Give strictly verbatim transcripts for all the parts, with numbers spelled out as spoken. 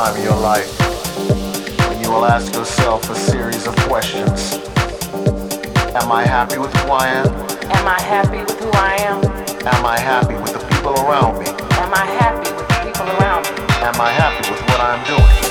time in your life when you will ask yourself a series of questions. Am I happy with who I am? Am I happy with who I am? Am I happy with the people around me? Am I happy with the people around me? Am I happy with what I'm doing?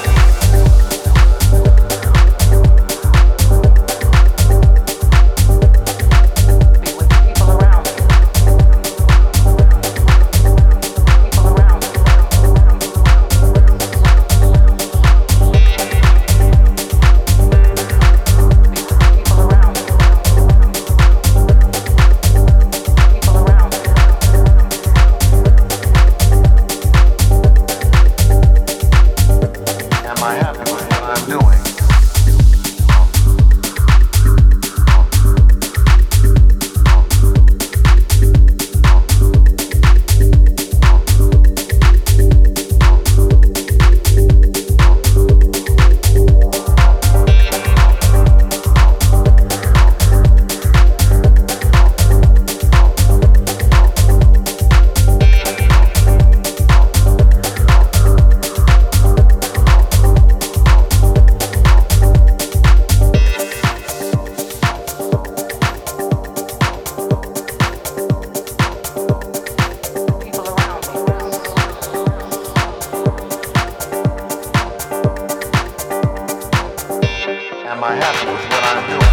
Am I happy with what I'm doing?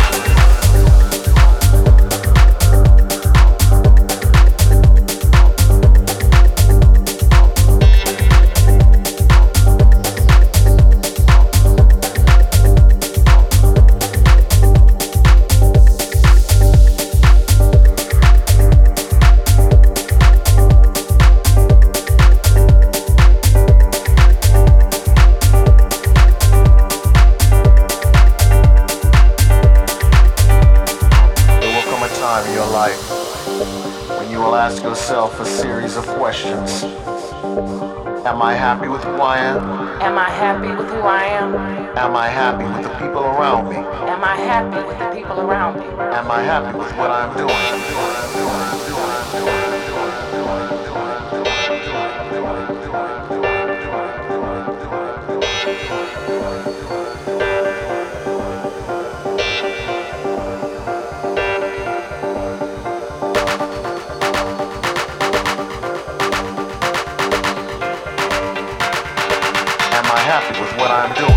Time in your life when you will ask yourself a series of questions. Am I happy with who I am? Am I happy with who I am? Am I happy with the people around me? Am I happy with the people around me? Am I happy with what I'm doing? Happy with what I'm doing.